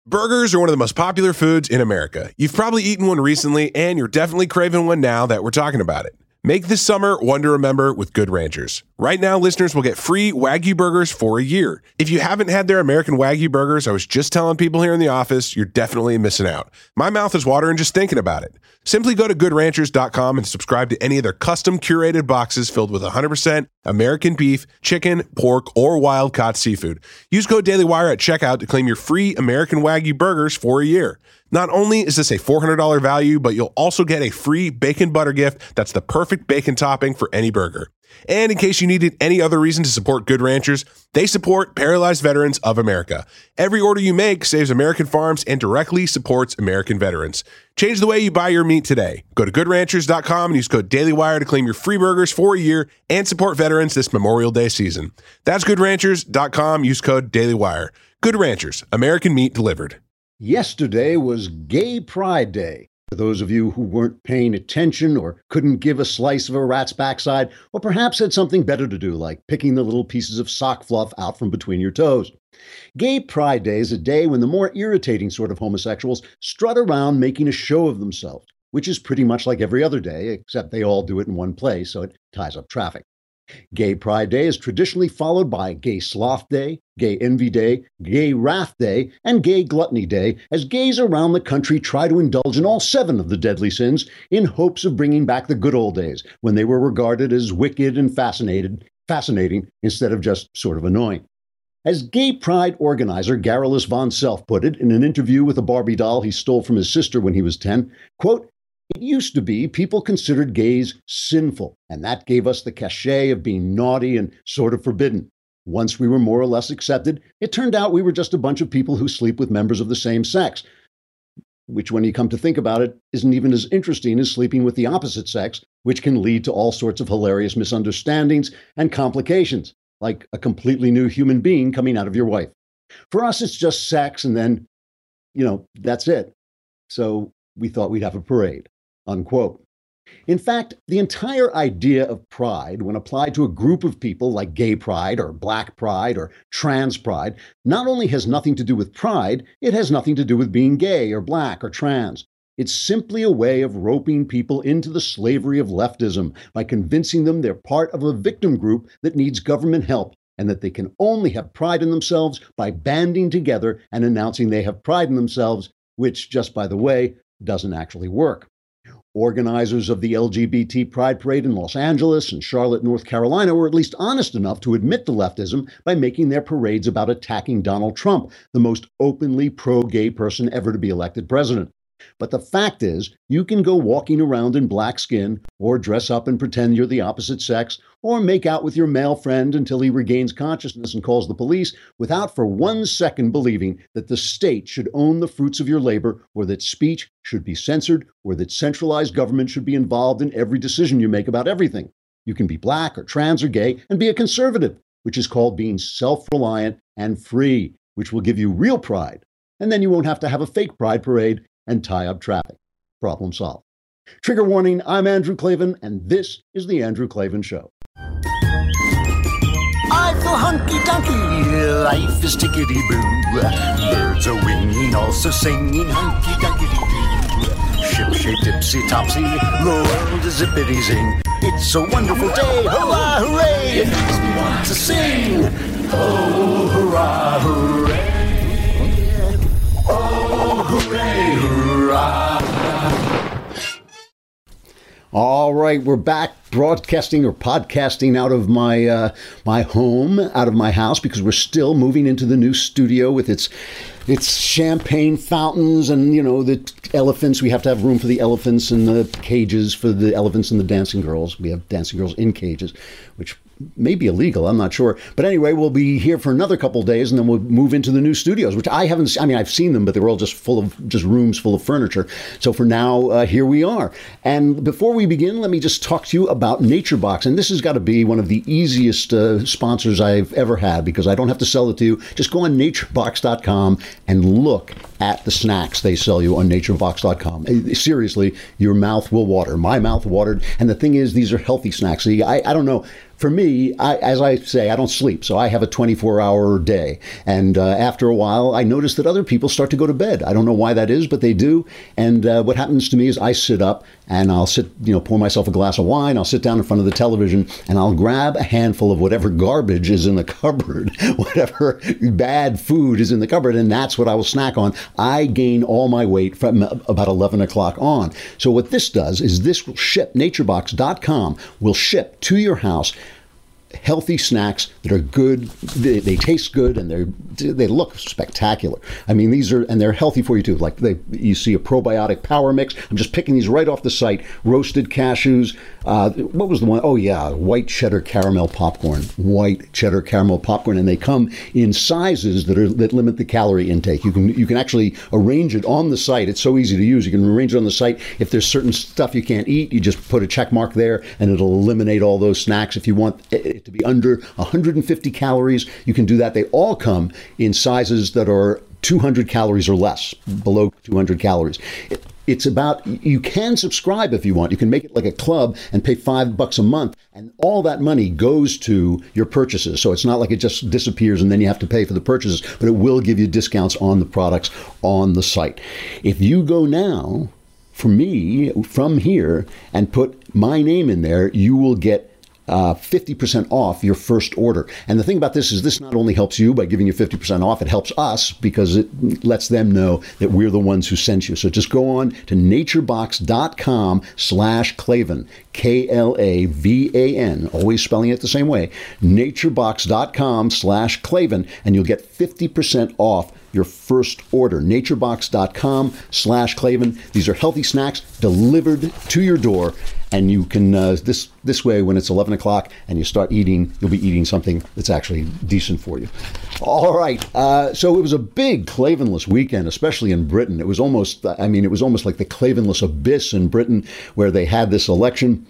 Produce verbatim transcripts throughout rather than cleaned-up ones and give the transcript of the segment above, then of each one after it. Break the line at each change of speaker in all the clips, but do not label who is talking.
Burgers are one of the most popular foods in America. You've probably eaten one recently, and you're definitely craving one now that we're talking about it. Make this summer one to remember with Good Ranchers. Right now, listeners will get free Wagyu burgers for a year. If you haven't had their American Wagyu burgers, I was just telling people here in the office, you're definitely missing out. My mouth is watering just thinking about it. Simply go to good ranchers dot com and subscribe to any of their custom curated boxes filled with one hundred percent American beef, chicken, pork, or wild-caught seafood. Use code DailyWire at checkout to claim your free American Wagyu burgers for a year. Not only is this a four hundred dollars value, but you'll also get a free bacon butter gift that's the perfect bacon topping for any burger. And in case you needed any other reason to support Good Ranchers, they support Paralyzed Veterans of America. Every order you make saves American farms and directly supports American veterans. Change the way you buy your meat today. Go to good ranchers dot com and use code DailyWire to claim your free burgers for a year and support veterans this Memorial Day season. That's good ranchers dot com. Use code DailyWire. Good Ranchers, American meat delivered.
Yesterday was Gay Pride Day. For those of you who weren't paying attention or couldn't give a slice of a rat's backside, or perhaps had something better to do, like picking the little pieces of sock fluff out from between your toes. Gay Pride Day is a day when the more irritating sort of homosexuals strut around making a show of themselves, which is pretty much like every other day, except they all do it in one place, so it ties up traffic. Gay Pride Day is traditionally followed by Gay Sloth Day, Gay Envy Day, Gay Wrath Day, and Gay Gluttony Day, as gays around the country try to indulge in all seven of the deadly sins in hopes of bringing back the good old days when they were regarded as wicked and fascinated, fascinating instead of just sort of annoying. As Gay Pride organizer Garrulus von Self put it in an interview with a Barbie doll he stole from his sister when he was ten, quote, "It used to be people considered gays sinful, and that gave us the cachet of being naughty and sort of forbidden. Once we were more or less accepted, it turned out we were just a bunch of people who sleep with members of the same sex," which, when you come to think about it, isn't even as interesting as sleeping with the opposite sex, which can lead to all sorts of hilarious misunderstandings and complications, like a completely new human being coming out of your wife. For us, it's just sex, and then, you know, that's it. So we thought we'd have a parade. Unquote. In fact, the entire idea of pride, when applied to a group of people like gay pride or black pride or trans pride, not only has nothing to do with pride, it has nothing to do with being gay or black or trans. It's simply a way of roping people into the slavery of leftism by convincing them they're part of a victim group that needs government help and that they can only have pride in themselves by banding together and announcing they have pride in themselves, which, just by the way, doesn't actually work. Organizers of the L G B T Pride Parade in Los Angeles and Charlotte, North Carolina, were at least honest enough to admit to leftism by making their parades about attacking Donald Trump, the most openly pro-gay person ever to be elected president. But the fact is, you can go walking around in black skin, or dress up and pretend you're the opposite sex, or make out with your male friend until he regains consciousness and calls the police, without for one second believing that the state should own the fruits of your labor, or that speech should be censored, or that centralized government should be involved in every decision you make about everything. You can be black or trans or gay and be a conservative, which is called being self-reliant and free, which will give you real pride. And then you won't have to have a fake pride parade and tie up traffic. Problem solved. Trigger warning, I'm Andrew Klavan, and this is The Andrew Klavan Show.
I feel hunky-dunky, life is tickety-boo. Birds are winging, also singing hunky-dunky-doo. Ship-shape, dipsy-topsy, the world is zippity-zing. It's a wonderful day, hurrah, hooray! It makes me want to sing. Oh, hurrah, hooray! Oh, hooray, hurrah!
All right, we're back broadcasting or podcasting out of my uh, my home, out of my house, because we're still moving into the new studio with its its champagne fountains and, you know, the elephants. We have to have room for the elephants and the cages for the elephants and the dancing girls. We have dancing girls in cages, which may be illegal. I'm not sure. But anyway, we'll be here for another couple of days, and then we'll move into the new studios, which I haven't, I mean, I've seen them, but they were all just full of, just rooms full of furniture. So for now, uh, here we are. And before we begin, let me just talk to you about NatureBox. And this has got to be one of the easiest uh, sponsors I've ever had, because I don't have to sell it to you. Just go on nature box dot com and look at the snacks they sell you on nature box dot com. Seriously, your mouth will water. My mouth watered. And the thing is, these are healthy snacks. See, I, I don't know. for me, I, as I say, I don't sleep, so I have a twenty-four hour day. And uh, after a while, I notice that other people start to go to bed. I don't know why that is, but they do. And uh, what happens to me is I sit up and I'll sit, you know, pour myself a glass of wine. I'll sit down in front of the television and I'll grab a handful of whatever garbage is in the cupboard, whatever bad food is in the cupboard, and that's what I will snack on. I gain all my weight from about eleven o'clock on. So what this does is this will ship, naturebox dot com will ship to your house healthy snacks that are good, they, they taste good, and they they look spectacular. I mean, these are, and they're healthy for you too. Like they, you see a probiotic power mix. I'm just picking these right off the site. Roasted cashews. Uh, what was the one? Oh yeah, white cheddar caramel popcorn. White cheddar caramel popcorn, and they come in sizes that are that limit the calorie intake. You can you can actually arrange it on the site. It's so easy to use. You can arrange it on the site. If there's certain stuff you can't eat, you just put a check mark there, and it'll eliminate all those snacks. If you want it to be under one hundred fifty calories, you can do that. They all come in sizes that are two hundred calories or less, below two hundred calories. It, it's about, you can subscribe if you want. You can make it like a club and pay five bucks a month, and all that money goes to your purchases. So it's not like it just disappears and then you have to pay for the purchases, but it will give you discounts on the products on the site. If you go now, for me, from here, and put my name in there, you will get Uh, fifty percent off your first order. And the thing about this is this not only helps you by giving you fifty percent off, it helps us because it lets them know that we're the ones who sent you. So just go on to naturebox.com slash Klavan, K L A V A N, always spelling it the same way, naturebox.com slash Klavan, and you'll get fifty percent off your first order. naturebox.com slash Klavan. These are healthy snacks delivered to your door. And you can, uh, this this way, when it's eleven o'clock and you start eating, you'll be eating something that's actually decent for you. All right. Uh, so it was a big Klavanless weekend, especially in Britain. It was almost, I mean, it was almost like the Klavanless abyss in Britain where they had this election.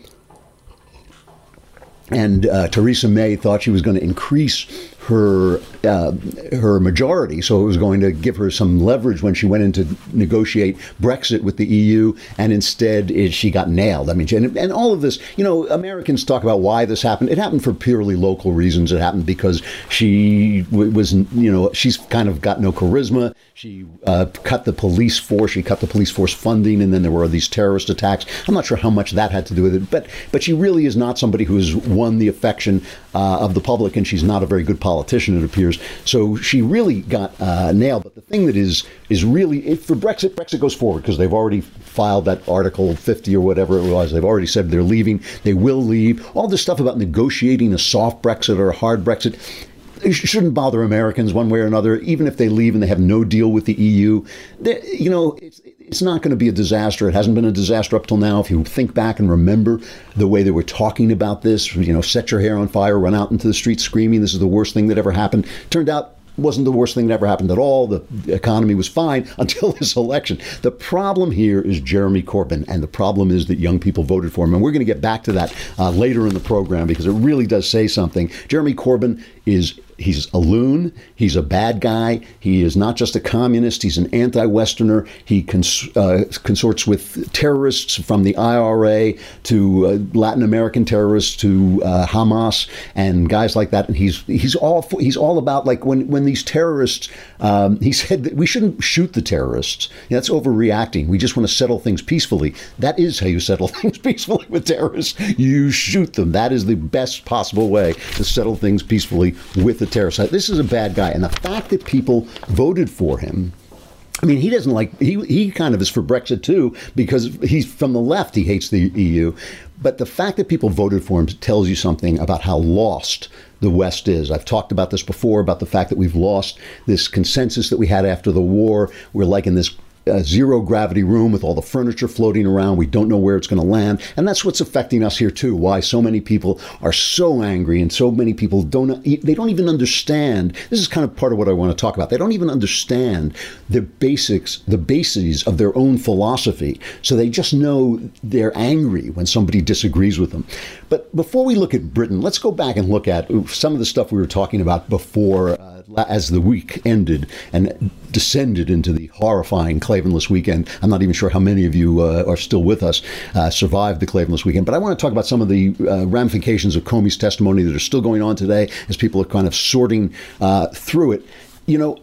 And uh, Theresa May thought she was going to increase her uh, her majority, so it was going to give her some leverage when she went in to negotiate Brexit with the E U, and instead it, she got nailed. I mean, and, and all of this, you know, Americans talk about why this happened. It happened for purely local reasons. It happened because she was, you know, she's kind of got no charisma. She uh, cut the police force. She cut the police force funding, and then there were these terrorist attacks. I'm not sure how much that had to do with it, but but she really is not somebody who has won the affection uh, of the public, and she's not a very good politician, it appears. So she really got uh, nailed. But the thing that is is really, if for Brexit, Brexit goes forward because they've already filed that Article fifty or whatever it was. They've already said they're leaving. They will leave. All this stuff about negotiating a soft Brexit or a hard Brexit, it shouldn't bother Americans one way or another, even if they leave and they have no deal with the E U. They, you know, it's, it's not going to be a disaster. It hasn't been a disaster up till now. If you think back and remember the way they were talking about this, you know, set your hair on fire, run out into the streets screaming, this is the worst thing that ever happened. Turned out it wasn't the worst thing that ever happened at all. The economy was fine until this election. The problem here is Jeremy Corbyn, and the problem is that young people voted for him. And we're going to get back to that uh, later in the program because it really does say something. Jeremy Corbyn is He's a loon. He's a bad guy. He is not just a communist. He's an anti-Westerner. He cons- uh, consorts with terrorists from the I R A to uh, Latin American terrorists to uh, Hamas and guys like that. And he's he's all for, he's all about, like, when when these terrorists. Um, he said that we shouldn't shoot the terrorists. Yeah, that's overreacting. We just want to settle things peacefully. That is how you settle things peacefully with terrorists. You shoot them. That is the best possible way to settle things peacefully with the terrorists. This is a bad guy. And the fact that people voted for him, I mean, he doesn't like, he, he kind of is for Brexit too, because he's from the left. He hates the E U. But the fact that people voted for him tells you something about how lost the West is. I've talked about this before, about the fact that we've lost this consensus that we had after the war. We're like in this Uh, zero gravity room with all the furniture floating around. We don't know where it's going to land. And that's what's affecting us here too. Why so many people are so angry, and so many people don't, they don't even understand. This is kind of part of what I want to talk about. They don't even understand the basics, the bases of their own philosophy. So they just know they're angry when somebody disagrees with them. But before we look at Britain, let's go back and look at some of the stuff we were talking about before uh, as the week ended and descended into the horrifying Klavanless weekend. I'm not even sure how many of you uh, are still with us, uh, survived the Klavanless weekend. But I want to talk about some of the uh, ramifications of Comey's testimony that are still going on today as people are kind of sorting uh, through it. You know,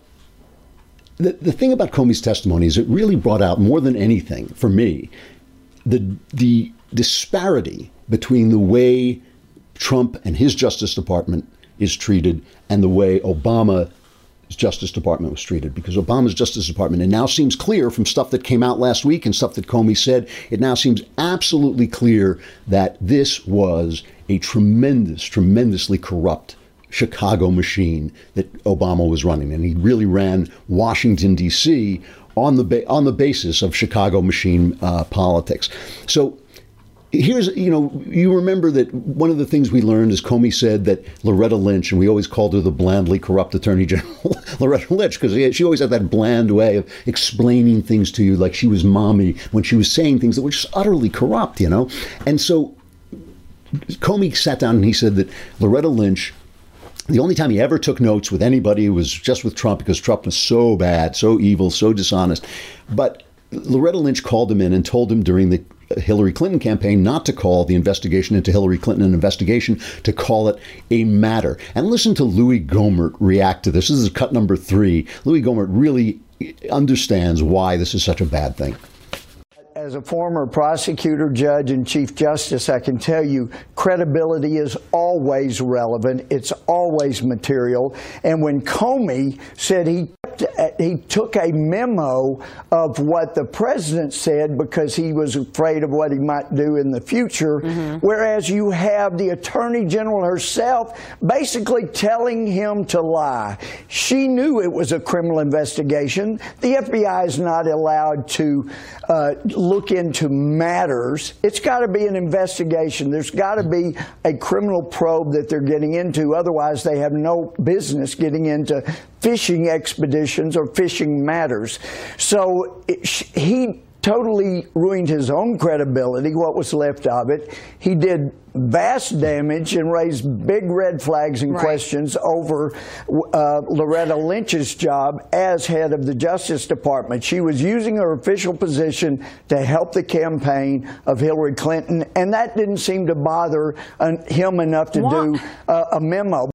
the, the thing about Comey's testimony is it really brought out more than anything, for me, the the disparity between the way Trump and his Justice Department is treated and the way Obama's Justice Department was treated. Because Obama's Justice Department, it now seems clear from stuff that came out last week and stuff that Comey said, it now seems absolutely clear that this was a tremendous, tremendously corrupt Chicago machine that Obama was running. And he really ran Washington, D C on the ba- on the basis of Chicago machine uh, politics. So here's, you know, you remember that one of the things we learned is Comey said that Loretta Lynch, and we always called her the blandly corrupt Attorney General, Loretta Lynch, because she always had that bland way of explaining things to you like she was mommy when she was saying things that were just utterly corrupt, you know? And so Comey sat down and he said that Loretta Lynch, the only time he ever took notes with anybody was just with Trump, because Trump was so bad, so evil, so dishonest. But Loretta Lynch called him in and told him during the Hillary Clinton campaign not to call the investigation into Hillary Clinton an investigation, to call it a matter. And listen to Louis Gohmert react to this. This is cut number three. Louis Gohmert really understands why this is such a bad thing.
As a former prosecutor, judge, and chief justice, I can tell you credibility is always relevant. It's always material. And when Comey said he he took a memo of what the president said because he was afraid of what he might do in the future, mm-hmm. whereas you have the Attorney General herself basically telling him to lie. She knew it was a criminal investigation. The F B I is not allowed to uh, look into matters. It's got to be an investigation. There's got to be a criminal probe that they're getting into. Otherwise, they have no business getting into fishing expeditions or fishing matters. So it, he totally ruined his own credibility, what was left of it. He did vast damage and raised big red flags and right. questions over uh, Loretta Lynch's job as head of the Justice Department. She was using her official position to help the campaign of Hillary Clinton, and that didn't seem to bother uh, him enough to what? do uh, a memo.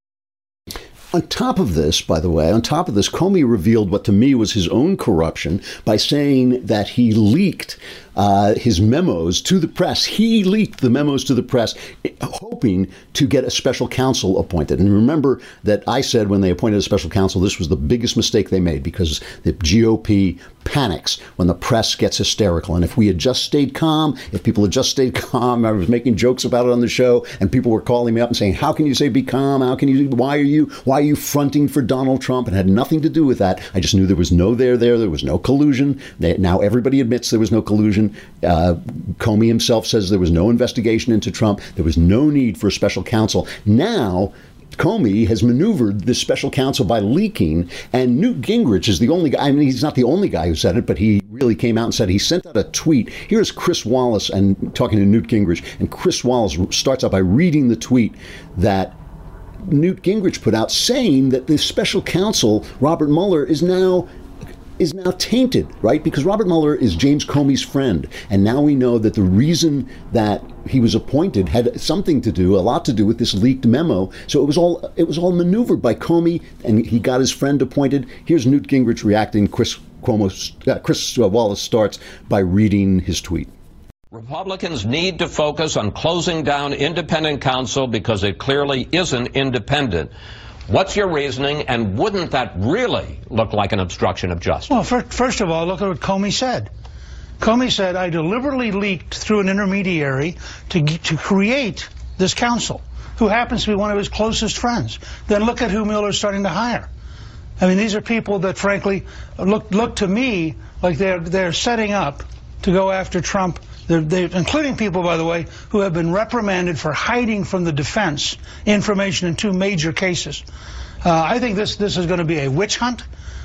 On top of this, by the way, on top of this, Comey revealed what to me was his own corruption by saying that he leaked uh, his memos to the press. He leaked the memos to the press, hoping to get a special counsel appointed. And remember that I said when they appointed a special counsel, this was the biggest mistake they made, because the G O P panics when the press gets hysterical. And if we had just stayed calm, if people had just stayed calm, I was making jokes about it on the show, and people were calling me up and saying, how can you say be calm? How can you, why are you, why are you fronting for Donald Trump? And it had nothing to do with that. I just knew there was no there there. There was no collusion. They, now everybody admits there was no collusion. Uh, Comey himself says there was no investigation into Trump. There was no need for a special counsel. Now, Comey has maneuvered this special counsel by leaking, and Newt Gingrich is the only guy. I mean, he's not the only guy who said it, but he really came out and said he sent out a tweet. Here's Chris Wallace and talking to Newt Gingrich, and Chris Wallace starts out by reading the tweet that Newt Gingrich put out, saying that the special counsel, Robert Mueller, is now is now tainted, right? Because Robert Mueller is James Comey's friend. And now we know that the reason that he was appointed had something to do, a lot to do with this leaked memo. So it was all it was all maneuvered by Comey, and he got his friend appointed. Here's Newt Gingrich reacting. Chris, Cuomo, uh, Chris Wallace starts by reading his tweet.
Republicans need to focus on closing down independent counsel because it clearly isn't independent. What's your reasoning, and wouldn't that really look like an obstruction of justice?
Well, for, first of all, look at what Comey said. Comey said, I deliberately leaked through an intermediary to, to create this counsel, who happens to be one of his closest friends. Then look at who Mueller's starting to hire. I mean, these are people that, frankly, look, look to me like they're, they're setting up to go after Trump. They're, they're, including people, by the way, who have been reprimanded for hiding from the defense information in two major cases. Uh, I think this, this is going to be a witch hunt.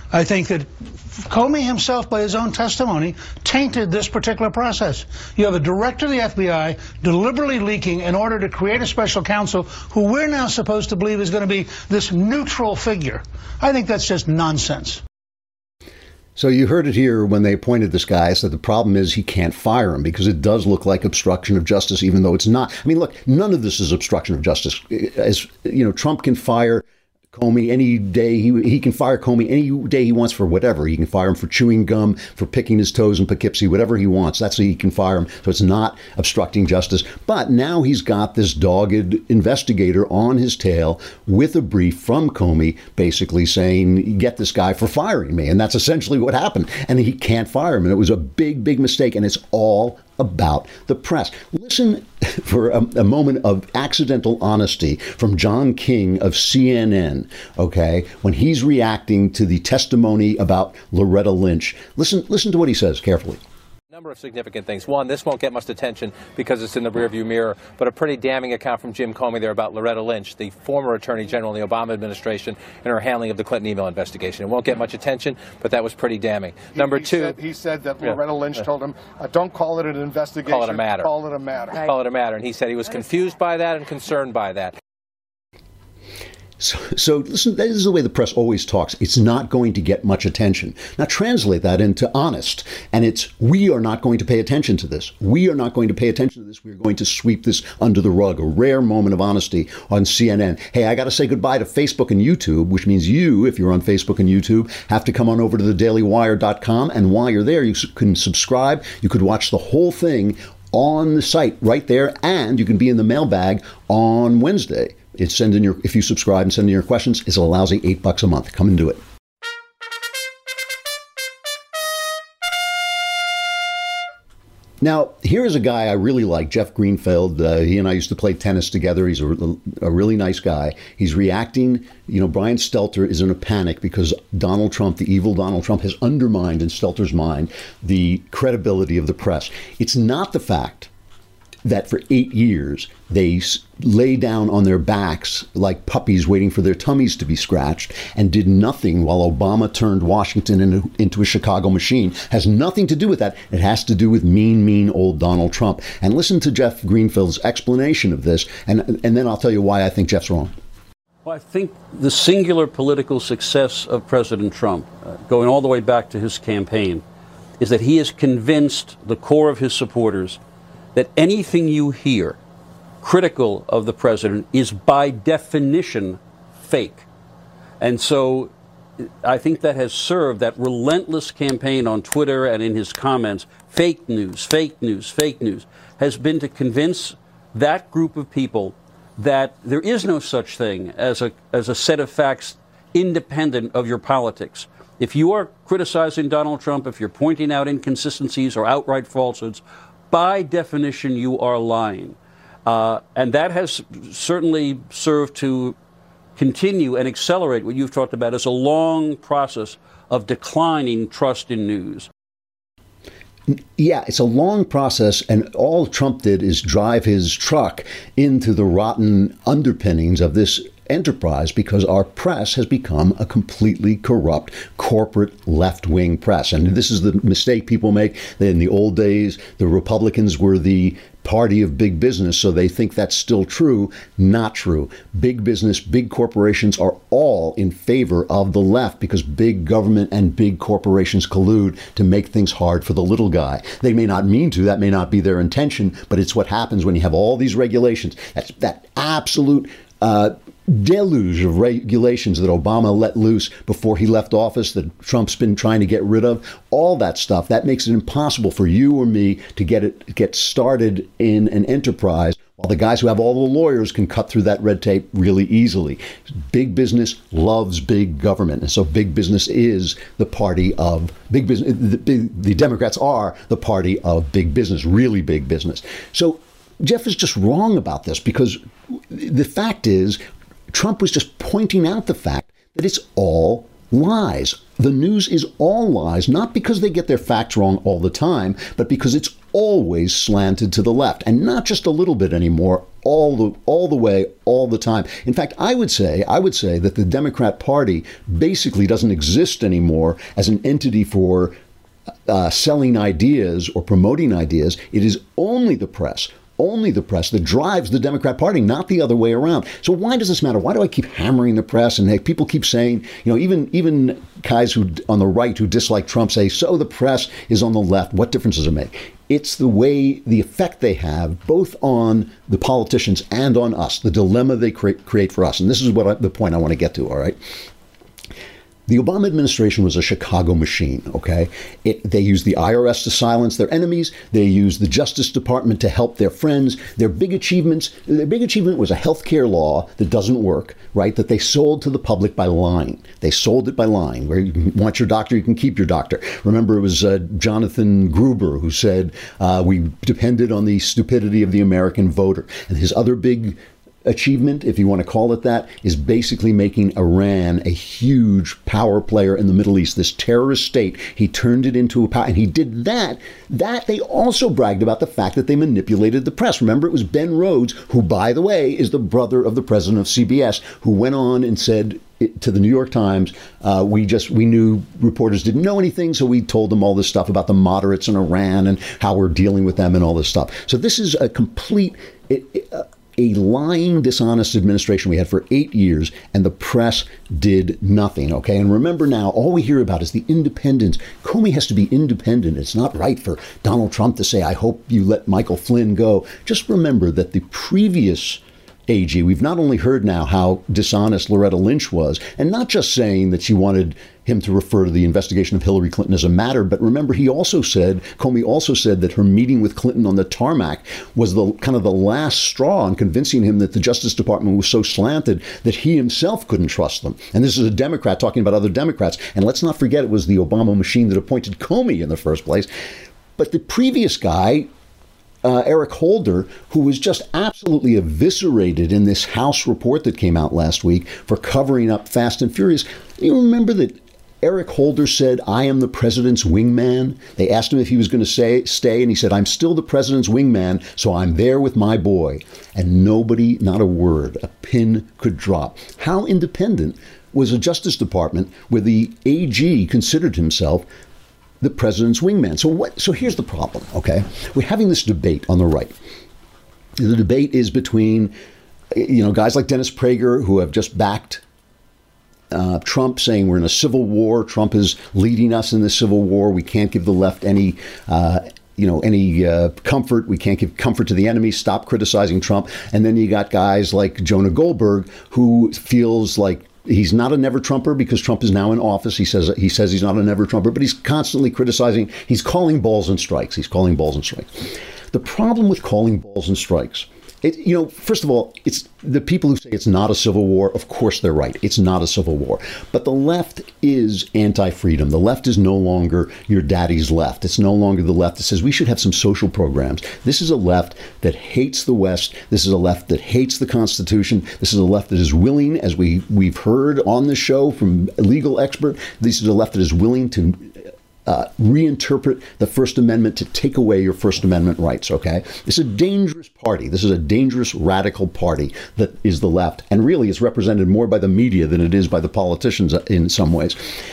I think that Comey himself, by his own testimony, tainted this particular process. You have a director of the F B I deliberately leaking in order to create a special counsel who we're now supposed to believe is going to be this neutral figure. I think that's just nonsense.
So you heard it here when they appointed this guy. So the problem is he can't fire him because it does look like obstruction of justice, even though it's not. I mean, look, none of this is obstruction of justice. As you know, Trump can fire Comey any day. He he can fire Comey any day he wants for whatever. He can fire him for chewing gum, for picking his toes in Poughkeepsie, whatever he wants. That's how he can fire him. So it's not obstructing justice. But now he's got this dogged investigator on his tail with a brief from Comey basically saying, get this guy for firing me. And that's essentially what happened. And he can't fire him. And it was a big, big mistake. And it's all about the press. Listen for a, a moment of accidental honesty from John King of C N N, okay, when he's reacting to the testimony about Loretta Lynch. Listen, listen to what he says carefully.
Number of significant things. One, this won't get much attention because it's in the rearview mirror, but a pretty damning account from Jim Comey there about Loretta Lynch, the former Attorney General in the Obama administration, and her handling of the Clinton email investigation. It won't get much attention, but that was pretty damning.
He,
Number
he
two,
said, he said that
yeah,
Loretta Lynch
uh,
told him, uh, "Don't call it an investigation.
Call it a matter.
Call it a matter.
Right. Call it a matter." And he said he was confused by that and concerned by that.
So, so listen, this is the way the press always talks. It's not going to get much attention. Now translate that into honest. And it's, we are not going to pay attention to this. We are not going to pay attention to this. We're going to sweep this under the rug. A rare moment of honesty on C N N. Hey, I got to say goodbye to Facebook and YouTube, which means you, if you're on Facebook and YouTube, have to come on over to the daily wire dot com. And while you're there, you can subscribe. You could watch the whole thing on the site right there. And you can be in the mailbag on Wednesday. It's send in your, if you subscribe and send in your questions, it's a lousy eight bucks a month. Come and do it. Now, here is a guy I really like, Jeff Greenfield. Uh, he and I used to play tennis together. He's a, a really nice guy. He's reacting. You know, Brian Stelter is in a panic because Donald Trump, the evil Donald Trump, has undermined in Stelter's mind the credibility of the press. It's not the fact that for eight years they lay down on their backs like puppies waiting for their tummies to be scratched and did nothing while Obama turned Washington into, into a Chicago machine. Has nothing to do with that. It has to do with mean, mean old Donald Trump. And listen to Jeff Greenfield's explanation of this, and, and then I'll tell you why I think Jeff's wrong.
Well, I think the singular political success of President Trump, uh, going all the way back to his campaign, is that he has convinced the core of his supporters that anything you hear critical of the president is by definition fake. And so I think that has served, that relentless campaign on Twitter and in his comments, fake news, fake news, fake news, has been to convince that group of people that there is no such thing as a, as a set of facts independent of your politics. If you are criticizing Donald Trump, if you're pointing out inconsistencies or outright falsehoods, by definition, you are lying. Uh, and that has certainly served to continue and accelerate what you've talked about as a long process of declining trust in news.
Yeah, it's a long process, and all Trump did is drive his truck into the rotten underpinnings of this enterprise because our press has become a completely corrupt corporate left-wing press. And this is the mistake people make. In the old days, the Republicans were the party of big business, so they think that's still true. Not true. Big business, big corporations are all in favor of the left because big government and big corporations collude to make things hard for the little guy. They may not mean to, that may not be their intention, but it's what happens when you have all these regulations. That's that absolute uh, deluge of regulations that Obama let loose before he left office, that Trump's been trying to get rid of, all that stuff, that makes it impossible for you or me to get it get started in an enterprise, while the guys who have all the lawyers can cut through that red tape really easily. Big business loves big government, and so big business is the party of big business. The, the Democrats are the party of big business, really big business. So Jeff is just wrong about this, because the fact is, Trump was just pointing out the fact that it's all lies. The news is all lies, not because they get their facts wrong all the time, but because it's always slanted to the left, and not just a little bit anymore, all the all the way, all the time. In fact, I would say I would say that the Democrat Party basically doesn't exist anymore as an entity for uh, selling ideas or promoting ideas. It is only the press. Only the press that drives the Democrat Party, not the other way around. So why does this matter? Why do I keep hammering the press? And hey, people keep saying, you know, even even guys who on the right who dislike Trump say, so the press is on the left. What difference does it make? It's the way, the effect they have both on the politicians and on us, the dilemma they create, create for us. And this is what I, the point I want to get to, all right? The Obama administration was a Chicago machine, okay? It, they used the I R S to silence their enemies. They used the Justice Department to help their friends. Their big achievements, their big achievement was a health care law that doesn't work, right? That they sold to the public by lying. They sold it by lying. Where you want your doctor, you can keep your doctor. Remember, it was uh, Jonathan Gruber who said, uh, we depended on the stupidity of the American voter. And his other big achievement, if you want to call it that, is basically making Iran a huge power player in the Middle East, this terrorist state. He turned it into a power, and he did that. That they also bragged about the fact that they manipulated the press. Remember, it was Ben Rhodes, who, by the way, is the brother of the president of C B S, who went on and said to the New York Times, uh, we just we knew reporters didn't know anything, so we told them all this stuff about the moderates in Iran and how we're dealing with them and all this stuff. So this is a complete it, it, uh, a lying, dishonest administration we had for eight years, and the press did nothing, okay? And remember now, all we hear about is the independence. Comey has to be independent. It's not right for Donald Trump to say, I hope you let Michael Flynn go. Just remember that the previous A G, we've not only heard now how dishonest Loretta Lynch was, and not just saying that she wanted him to refer to the investigation of Hillary Clinton as a matter, but remember, he also said, Comey also said that her meeting with Clinton on the tarmac was the kind of the last straw in convincing him that the Justice Department was so slanted that he himself couldn't trust them. And this is a Democrat talking about other Democrats. And let's not forget, it was the Obama machine that appointed Comey in the first place. But the previous guy, Uh, Eric Holder, who was just absolutely eviscerated in this House report that came out last week for covering up Fast and Furious. You remember that Eric Holder said, I am the president's wingman? They asked him if he was going to say stay, and he said, I'm still the president's wingman, so I'm there with my boy. And nobody, not a word, a pin could drop. How independent was a Justice Department where the A G considered himself the president's wingman? So what? So here's the problem, okay? We're having this debate on the right. The debate is between, you know, guys like Dennis Prager, who have just backed uh, Trump, saying we're in a civil war. Trump is leading us in this civil war. We can't give the left any, uh, you know, any uh, comfort. We can't give comfort to the enemy. Stop criticizing Trump. And then you got guys like Jonah Goldberg, who feels like he's not a never Trumper because Trump is now in office. He says he says he's not a never Trumper, but he's constantly criticizing. He's calling balls and strikes. He's calling balls and strikes. The problem with calling balls and strikes, it, you know, first of all, it's the people who say it's not a civil war. Of course, they're right. It's not a civil war. But the left is anti-freedom. The left is no longer your daddy's left. It's no longer the left that says we should have some social programs. This is a left that hates the West. This is a left that hates the Constitution. This is a left that is willing, as we, we've heard on the show from a legal expert, this is a left that is willing to Uh, reinterpret the First Amendment to take away your First Amendment rights, okay? This is a dangerous party. This is a dangerous, radical party that is the left. And really, it's represented more by the media than it is by the politicians in some ways.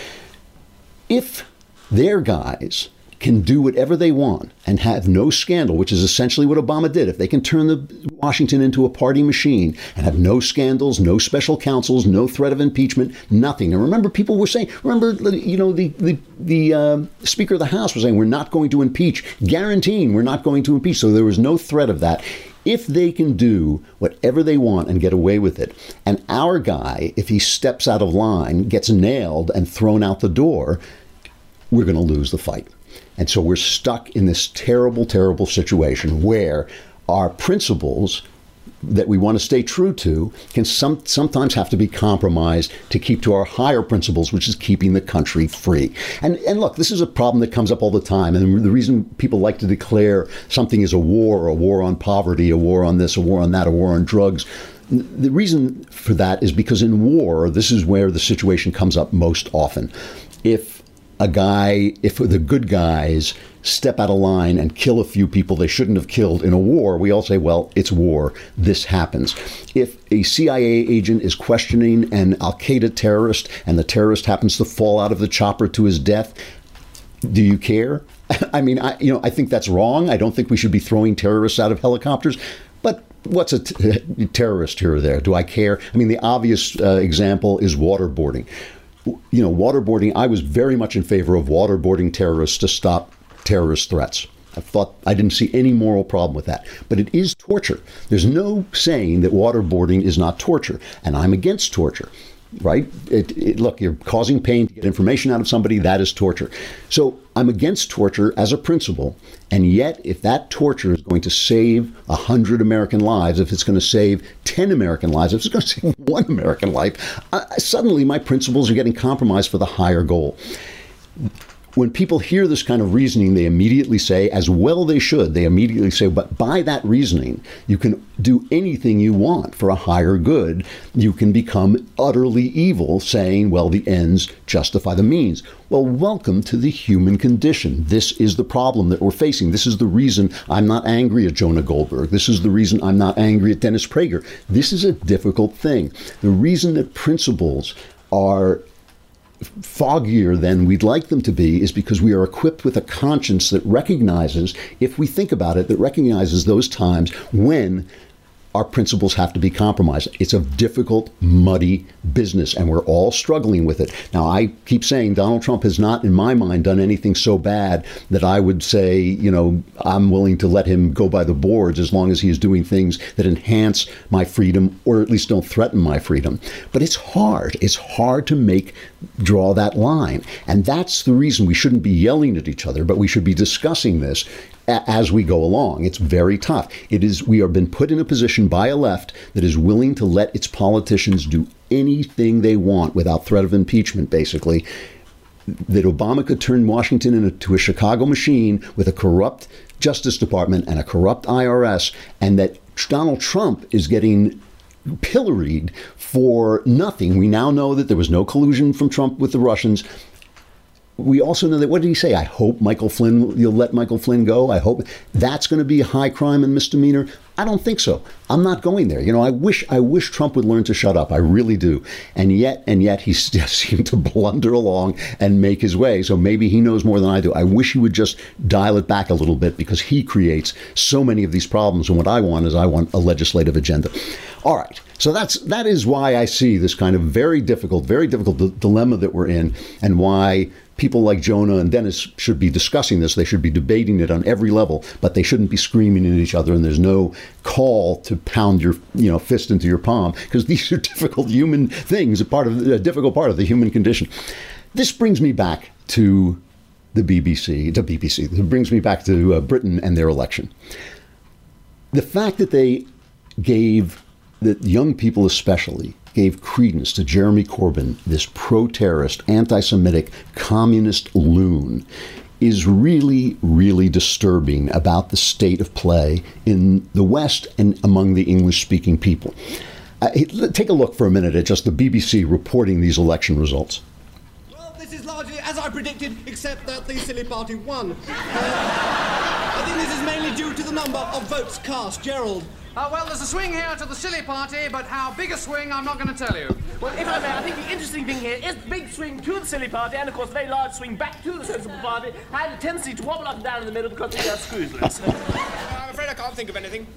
If their guys can do whatever they want and have no scandal, which is essentially what Obama did, if they can turn the Washington into a party machine and have no scandals, no special counsels, no threat of impeachment, nothing. And remember, people were saying, remember, you know, the the, the uh, Speaker of the House was saying, we're not going to impeach, guaranteeing we're not going to impeach. So there was no threat of that. If they can do whatever they want and get away with it, and our guy, if he steps out of line, gets nailed and thrown out the door, we're going to lose the fight. And so we're stuck in this terrible, terrible situation where our principles that we want to stay true to can some, sometimes have to be compromised to keep to our higher principles, which is keeping the country free. And, and look, this is a problem that comes up all the time. And the reason people like to declare something is a war, a war on poverty, a war on this, a war on that, a war on drugs, the reason for that is because in war, this is where the situation comes up most often. If a guy, if the good guys step out of line and kill a few people they shouldn't have killed in a war, we all say, well, it's war. This happens. If a C I A agent is questioning an Al-Qaeda terrorist and the terrorist happens to fall out of the chopper to his death, do you care? I mean, I, you know, I think that's wrong. I don't think we should be throwing terrorists out of helicopters. But what's a t- terrorist here or there? Do I care? I mean, the obvious uh, example is waterboarding. You know, waterboarding, I was very much in favor of waterboarding terrorists to stop terrorist threats. I thought I didn't see any moral problem with that. But it is torture. There's no saying that waterboarding is not torture. And I'm against torture. Right? It, it, look, you're causing pain to get information out of somebody. That is torture. So I'm against torture as a principle. And yet, if that torture is going to save one hundred American lives, if it's going to save ten American lives, if it's going to save one American life, uh, suddenly my principles are getting compromised for the higher goal. When people hear this kind of reasoning, they immediately say, as well they should, they immediately say, but by that reasoning, you can do anything you want for a higher good. You can become utterly evil, saying, well, the ends justify the means. Well, welcome to the human condition. This is the problem that we're facing. This is the reason I'm not angry at Jonah Goldberg. This is the reason I'm not angry at Dennis Prager. This is a difficult thing. The reason that principles are foggier than we'd like them to be is because we are equipped with a conscience that recognizes, if we think about it, that recognizes those times when our principles have to be compromised. It's a difficult, muddy business, and we're all struggling with it. Now, I keep saying Donald Trump has not, in my mind, done anything so bad that I would say, you know, I'm willing to let him go by the boards as long as he is doing things that enhance my freedom or at least don't threaten my freedom. But it's hard. It's hard to make, draw that line. And that's the reason we shouldn't be yelling at each other, but we should be discussing this as we go along. It's very tough. It is, we have been put in a position by a left that is willing to let its politicians do anything they want without threat of impeachment, basically, that Obama could turn Washington into a Chicago machine with a corrupt Justice Department and a corrupt I R S, and that Donald Trump is getting pilloried for nothing. We now know that there was no collusion from Trump with the Russians. We also know that, what did he say? I hope Michael Flynn, you'll let Michael Flynn go. I hope that's going to be a high crime and misdemeanor. I don't think so. I'm not going there. You know, I wish I wish Trump would learn to shut up. I really do. And yet, and yet he just seemed to blunder along and make his way. So maybe he knows more than I do. I wish he would just dial it back a little bit, because he creates so many of these problems. And what I want is I want a legislative agenda. All right. So that's that is why I see this kind of very difficult, very difficult d- dilemma that we're in, and why people like Jonah and Dennis should be discussing this. They should be debating it on every level, but they shouldn't be screaming at each other. And there's no call to pound your, you know, fist into your palm, because these are difficult human things, a part of a difficult part of the human condition. This brings me back to the B B C, to B B C. It brings me back to uh, Britain and their election. The fact that they gave, that young people especially, gave credence to Jeremy Corbyn, this pro-terrorist, anti-Semitic, communist loon, is really, really disturbing about the state of play in the West and among the English-speaking people. Uh, take a look for a minute at just the B B C reporting these election results.
Well, this is largely as I predicted, except that the silly party won. Uh, I think this is mainly due to the number of votes cast. Gerald.
Uh, well, there's a swing here to the silly party, but how big a swing, I'm not going to tell you.
Well, if I may, I think the interesting thing here is the big swing to the silly party, and of course, the very large swing back to the sensible party, had a tendency to wobble up and down in the middle because they are screws loose.
uh, I'm afraid I can't think of anything.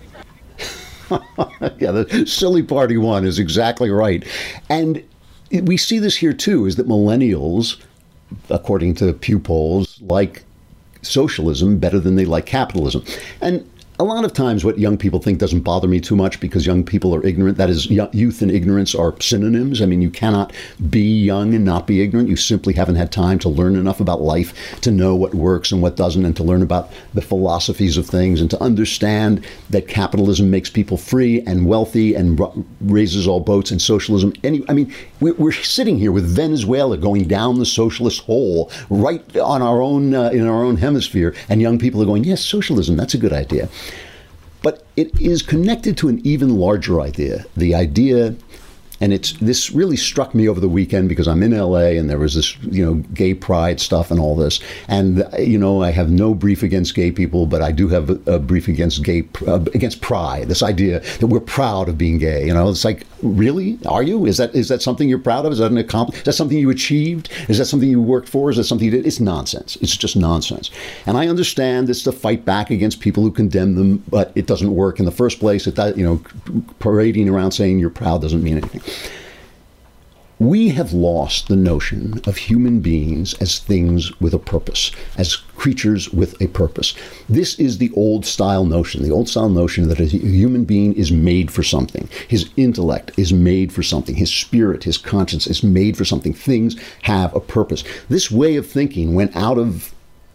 Yeah, the silly party one is exactly right. And we see this here, too, is that millennials, according to Pew polls, like socialism better than they like capitalism. And a lot of times what young people think doesn't bother me too much, because young people are ignorant. That is, youth and ignorance are synonyms. I mean, you cannot be young and not be ignorant. You simply haven't had time to learn enough about life to know what works and what doesn't, and to learn about the philosophies of things, and to understand that capitalism makes people free and wealthy and raises all boats, and socialism. Any, I mean, we're sitting here with Venezuela going down the socialist hole right on our own, uh, in our own hemisphere, and young people are going, yes, socialism, that's a good idea. But it is connected to an even larger idea, the idea And it's this really struck me over the weekend because I'm in L A and there was this, you know, gay pride stuff and all this. And, you know, I have no brief against gay people, but I do have a, a brief against gay, uh, against pride, this idea that we're proud of being gay. You know, it's like, really? Are you? Is that is that something you're proud of? Is that an accomplishment? Is that something you achieved? Is that something you worked for? Is that something you did? It's nonsense. It's just nonsense. And I understand it's to fight back against people who condemn them, but it doesn't work in the first place. It does, you know, parading around saying you're proud doesn't mean anything. We have lost the notion of human beings as things with a purpose, as creatures with a purpose. This is the old style notion, the old style notion that a human being is made for something. His intellect is made for something. His spirit, his conscience is made for something. Things have a purpose. This way of thinking went out of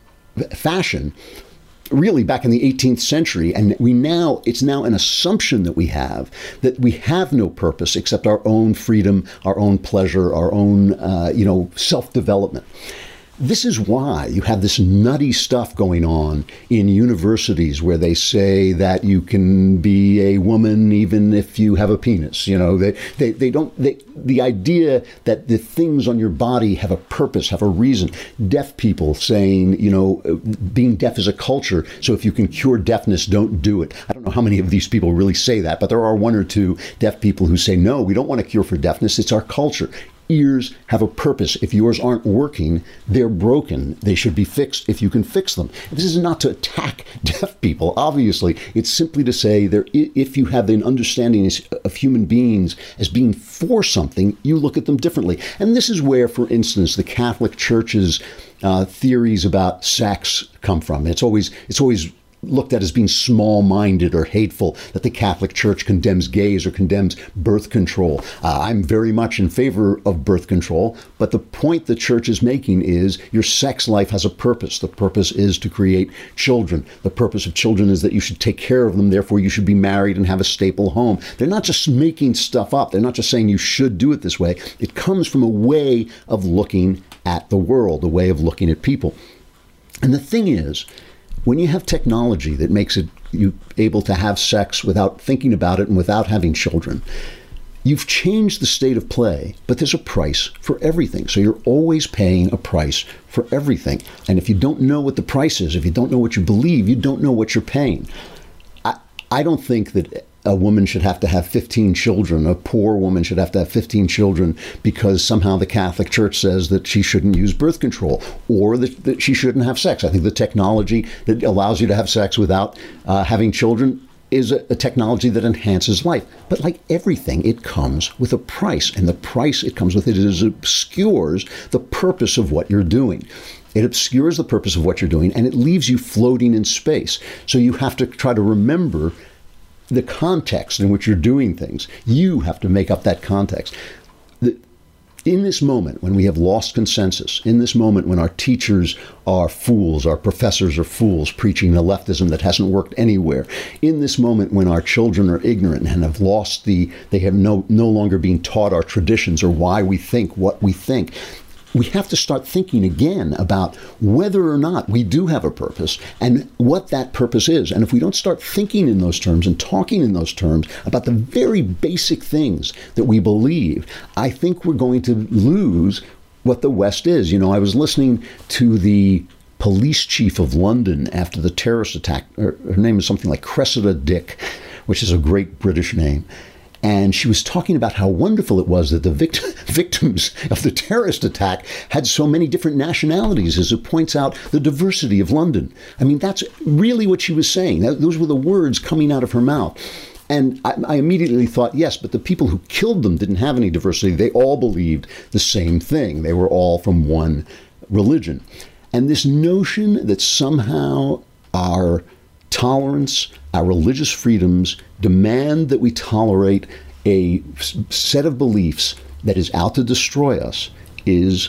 fashion really back in the eighteenth century, and we now it's now an assumption that we have that we have no purpose except our own freedom, our own pleasure, our own uh, you know self-development. This is why you have this nutty stuff going on in universities where they say that you can be a woman even if you have a penis. You know, they, they, they don't, they, the idea that the things on your body have a purpose, have a reason. Deaf people saying, you know, being deaf is a culture, so if you can cure deafness, don't do it. I don't know how many of these people really say that, but there are one or two deaf people who say, no, we don't want a cure for deafness, it's our culture. Ears have a purpose. If yours aren't working, they're broken. They should be fixed if you can fix them. This is not to attack deaf people, obviously. It's simply to say that if you have an understanding of human beings as being for something, you look at them differently. And this is where, for instance, the Catholic Church's uh, theories about sex come from. It's always, it's always looked at as being small-minded or hateful, that the Catholic Church condemns gays or condemns birth control. Uh, I'm very much in favor of birth control, but the point the Church is making is your sex life has a purpose. The purpose is to create children. The purpose of children is that you should take care of them, therefore you should be married and have a stable home. They're not just making stuff up. They're not just saying you should do it this way. It comes from a way of looking at the world, a way of looking at people. And the thing is, when you have technology that makes it you able to have sex without thinking about it and without having children, you've changed the state of play, but there's a price for everything. So you're always paying a price for everything. And if you don't know what the price is, if you don't know what you believe, you don't know what you're paying. I, I don't think that a woman should have to have fifteen children. A poor woman should have to have fifteen children because somehow the Catholic Church says that she shouldn't use birth control or that, that she shouldn't have sex. I think the technology that allows you to have sex without uh, having children is a, a technology that enhances life. But like everything, it comes with a price. And the price it comes with it is obscures the purpose of what you're doing. It obscures the purpose of what you're doing, and it leaves you floating in space. So you have to try to remember the context in which you're doing things. You have to make up that context. The, in this moment, when we have lost consensus, in this moment when our teachers are fools, our professors are fools, preaching a leftism that hasn't worked anywhere, in this moment when our children are ignorant and have lost the, they have no, no longer being taught our traditions or why we think what we think, we have to start thinking again about whether or not we do have a purpose and what that purpose is. And if we don't start thinking in those terms and talking in those terms about the very basic things that we believe, I think we're going to lose what the West is. You know, I was listening to the police chief of London after the terrorist attack. Her, her name is something like Cressida Dick, which is a great British name. And she was talking about how wonderful it was that the vict- victims of the terrorist attack had so many different nationalities, as it points out the diversity of London. I mean, that's really what she was saying. That, those were the words coming out of her mouth. And I, I immediately thought, yes, but the people who killed them didn't have any diversity. They all believed the same thing. They were all from one religion. And this notion that somehow our tolerance, our religious freedoms demand that we tolerate a set of beliefs that is out to destroy us is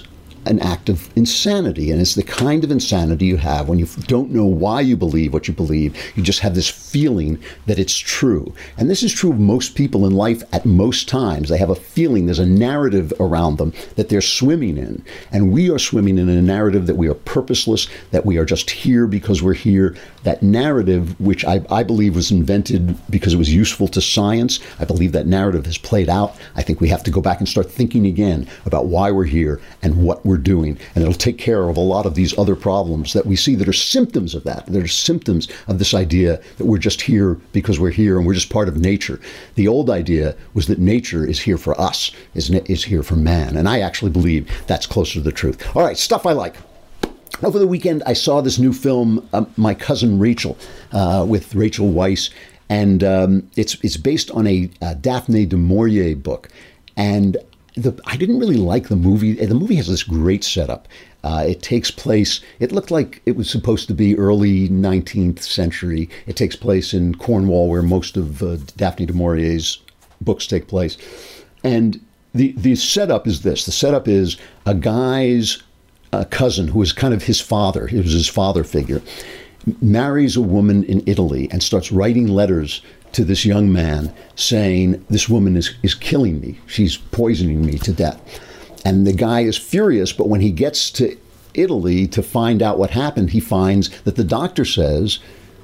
an act of insanity. And it's the kind of insanity you have when you don't know why you believe what you believe. You just have this feeling that it's true. And this is true of most people in life at most times. They have a feeling, there's a narrative around them that they're swimming in. And we are swimming in a narrative that we are purposeless, that we are just here because we're here. That narrative, which I, I believe was invented because it was useful to science, I believe that narrative has played out. I think we have to go back and start thinking again about why we're here and what we're doing. And it'll take care of a lot of these other problems that we see that are symptoms of that. They're symptoms of this idea that we're just here because we're here and we're just part of nature. The old idea was that nature is here for us, is, is here for man. And I actually believe that's closer to the truth. All right, stuff I like. Over the weekend, I saw this new film, uh, My Cousin Rachel, uh, with Rachel Weisz, and um, it's it's based on a, a Daphne du Maurier book. And the, I didn't really like the movie. The movie has this great setup. Uh, it takes place, it looked like it was supposed to be early nineteenth century. It takes place in Cornwall, where most of uh, Daphne du Maurier's books take place. And the, the setup is this. The setup is a guy's a cousin who is kind of his father, he was his father figure, marries a woman in Italy and starts writing letters to this young man saying, this woman is, is killing me. She's poisoning me to death. And the guy is furious, but when he gets to Italy to find out what happened, he finds that the doctor says,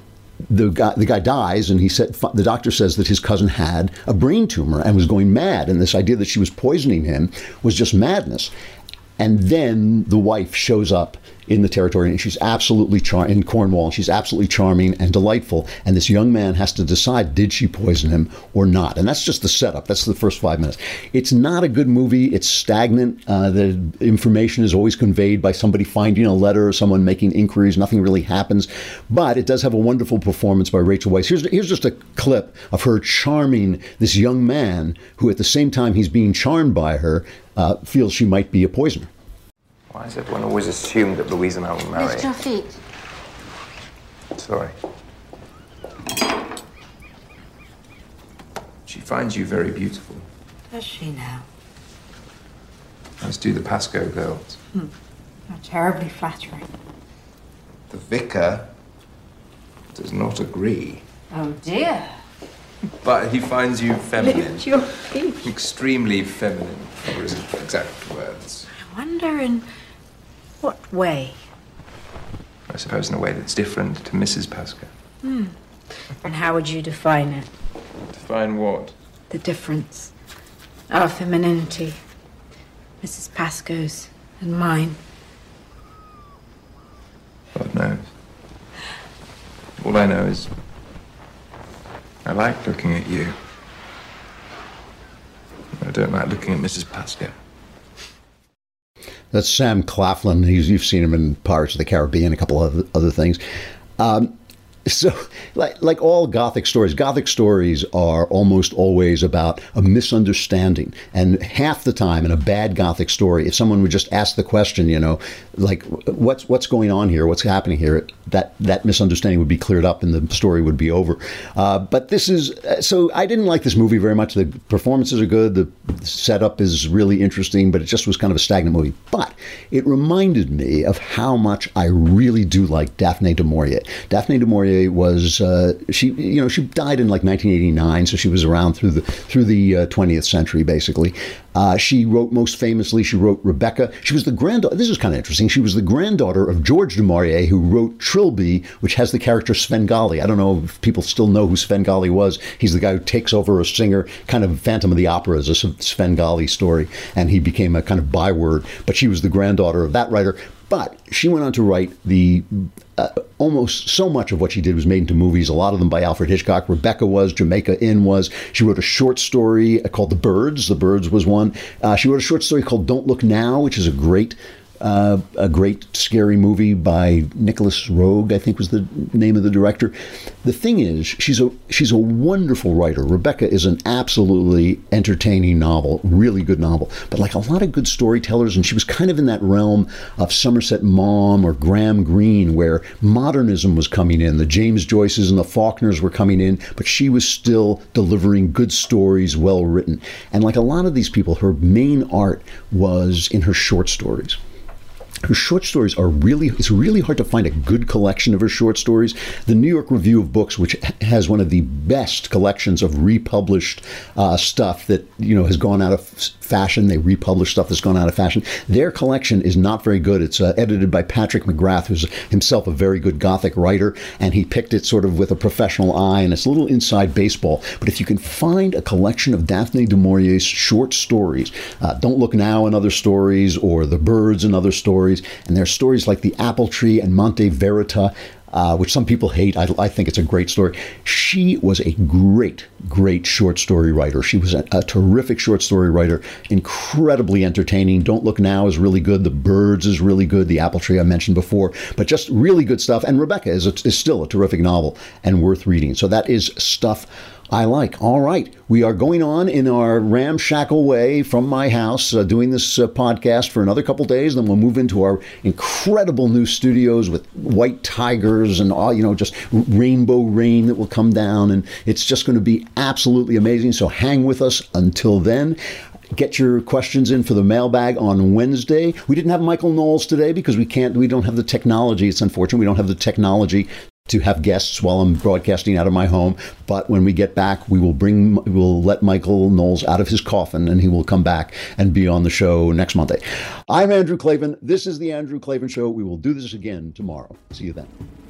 the guy, the guy dies, and he said, the doctor says that his cousin had a brain tumor and was going mad. And this idea that she was poisoning him was just madness. And then the wife shows up in the territory, and she's absolutely char- in Cornwall. And she's absolutely charming and delightful. And this young man has to decide, did she poison him or not? And that's just the setup. That's the first five minutes. It's not a good movie. It's stagnant. Uh, the information is always conveyed by somebody finding a letter or someone making inquiries. Nothing really happens. But it does have a wonderful performance by Rachel Weisz. Here's, here's just a clip of her charming this young man who, at the same time he's being charmed by her, uh, feels she might be a poisoner.
Why is everyone always assumed that Louise and I will marry?
Lift your feet.
Sorry. She finds you very beautiful.
Does she now?
As do the Pascoe girls.
Hmm. Not terribly flattering.
The vicar does not agree.
Oh dear.
But he finds you feminine.
Lift your feet.
Extremely feminine, were his exact words.
I wonder in what way?
I suppose in a way that's different to Missus Pascoe.
Hmm. And how would you define it?
Define what?
The difference. Our femininity. Missus Pascoe's and mine.
God knows. All I know is I like looking at you. I don't like looking at Missus Pascoe.
That's Sam Claflin. He's, you've seen him in Pirates of the Caribbean, a couple of other things. Um, so, like, like all Gothic stories, Gothic stories are almost always about a misunderstanding. And half the time in a bad Gothic story, if someone would just ask the question, you know, like, what's what's going on here? What's happening here? That that misunderstanding would be cleared up and the story would be over. Uh, but this is, so I didn't like this movie very much. The performances are good. The setup is really interesting, but it just was kind of a stagnant movie. But it reminded me of how much I really do like Daphne du Maurier. Daphne du Maurier was uh, she you know she died in like nineteen eighty-nine, so she was around through the through the uh, twentieth century basically. Uh, she wrote most famously, she wrote Rebecca. She was the granddaughter, this is kind of interesting, she was the granddaughter of George du Maurier, who wrote Trilby, which has the character Svengali. I don't know if people still know who Svengali was. He's the guy who takes over a singer, kind of Phantom of the Opera is a Svengali story, and he became a kind of byword. But she was the granddaughter of that writer. But she went on to write the uh, almost so much of what she did was made into movies, a lot of them by Alfred Hitchcock. Rebecca was, Jamaica Inn was. She wrote a short story called The Birds. The Birds was one. Uh, she wrote a short story called Don't Look Now, which is a great Uh, a great scary movie by Nicholas Roeg, I think was the name of the director. The thing is, she's a she's a wonderful writer. Rebecca is an absolutely entertaining novel, really good novel. But like a lot of good storytellers, and she was kind of in that realm of Somerset Maugham or Graham Greene, where modernism was coming in. The James Joyces and the Faulkners were coming in, but she was still delivering good stories, well written. And like a lot of these people, her main art was in her short stories. Her short stories are really, it's really hard to find a good collection of her short stories. The New York Review of Books, which has one of the best collections of republished uh, stuff that, you know, has gone out of fashion. They republish stuff that's gone out of fashion. Their collection is not very good. It's uh, edited by Patrick McGrath, who's himself a very good Gothic writer, and he picked it sort of with a professional eye, and it's a little inside baseball. But if you can find a collection of Daphne du Maurier's short stories, uh, Don't Look Now and Other Stories, or The Birds and Other Stories, and there are stories like The Apple Tree and Monte Verita, uh, which some people hate. I, I think it's a great story. She was a great, great short story writer. She was a, a terrific short story writer, incredibly entertaining. Don't Look Now is really good. The Birds is really good. The Apple Tree I mentioned before, but just really good stuff. And Rebecca is, a, is still a terrific novel and worth reading. So that is stuff I like. All right. We are going on in our ramshackle way from my house, uh, doing this uh, podcast for another couple days. Then we'll move into our incredible new studios with white tigers and all, you know, just rainbow rain that will come down. And it's just going to be absolutely amazing. So hang with us until then. Get your questions in for the mailbag on Wednesday. We didn't have Michael Knowles today because we can't, we don't have the technology. It's unfortunate. We don't have the technology to have guests while I'm broadcasting out of my home. But when we get back, we will bring, we'll let Michael Knowles out of his coffin, and he will come back and be on the show next Monday. I'm Andrew Klavan. This is the Andrew Klavan Show. We will do this again tomorrow. See you then.